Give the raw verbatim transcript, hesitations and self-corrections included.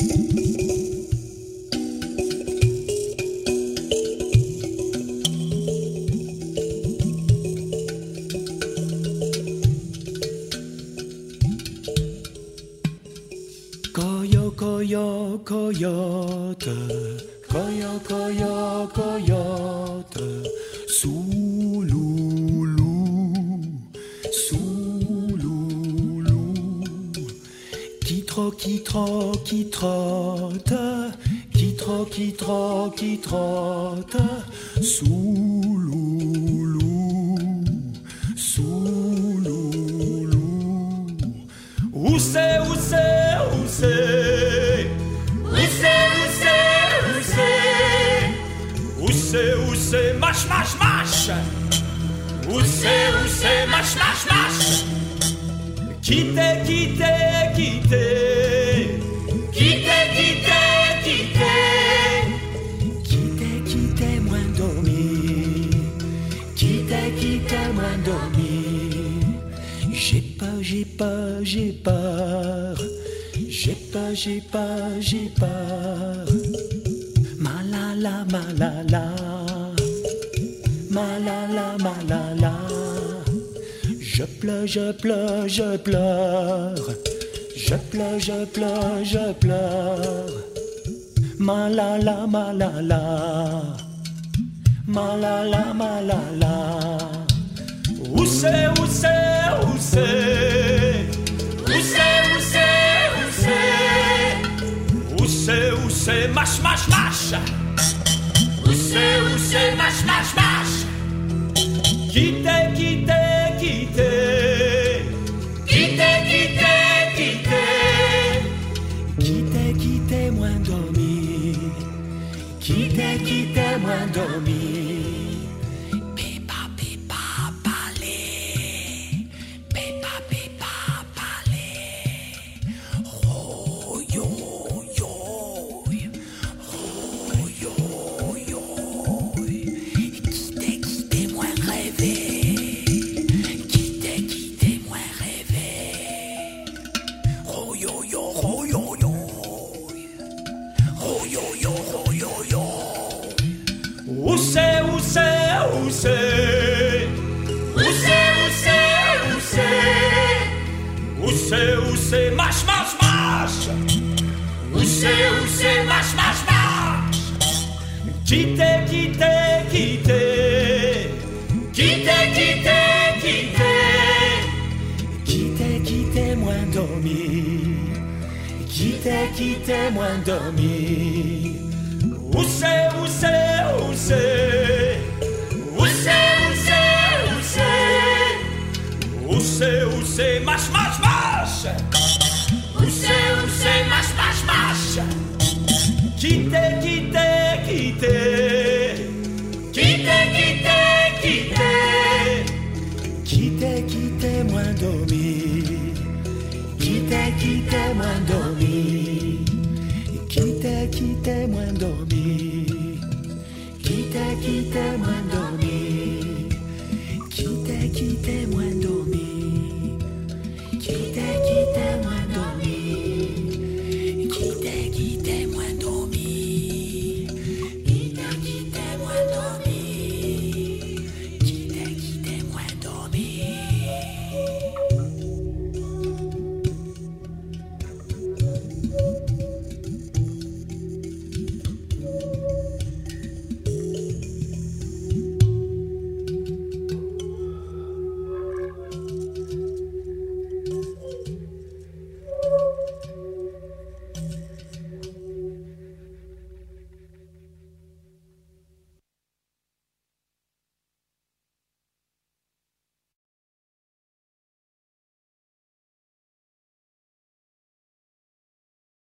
Coyo, coyote, coyo, coyo, coyote, sous loulou, sous loulou, qui trotte, qui trotte, qui trotte, qui trotte, qui trotte, qui trotte, sous loulou, sous loulou, où c'est, où c'est, où c'est? Où c'est, mâche, mâche, mâche. Où c'est, où c'est, mâche, mâche, mâche. Quittez, quittez, quittez. Quittez, quittez, quittez. Quittez, quittez, moins dormi. Quittez, quittez, moins dormi. J'ai peur, j'ai peur, j'ai peur. J'ai peur, j'ai peur, j'ai peur. Malala, malala, malala, malala. Je pleure, je pleure, je pleure. Je pleure, je pleure, je pleure. Malala, malala, malala, malala. Où c'est, où c'est, où c'est? Où c'est, où c'est, où c'est? Où c'est, où c'est, mâche, mâche, mâche. Où c'est, où c'est, mâche, mâche, mâche. Quittez, quittez, quittez. Quittez, quittez, quittez. Quittez, quittez, moins dormi. Quittez, quittez, moins dormi. Pépa, pépa, palais. Pépa, pépa, palais. Oh, yo. Où c'est, où c'est, où c'est? Où c'est, où c'est, où c'est? Où c'est, où c'est, mâche, mâche, mâche. Où c'est, où c'est, mâche, mâche, mâche. Quittez, quittez, quittez. Quittez, quittez, quittez. Quittez, quittez, moins dormi. Quittez, quittez, moins dormi. Où c'est, où c'est, où c'est? Où c'est, où c'est, où c'est? Où c'est, où c'est, mâche, mâche, mâche. Où c'est, où c'est, mâche, mâche, mâche. Quittez,